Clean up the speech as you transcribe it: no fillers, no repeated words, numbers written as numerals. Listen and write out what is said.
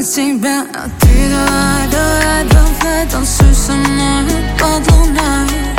от тебя. А ты давай, давай, давай, танцуй со мной под луной.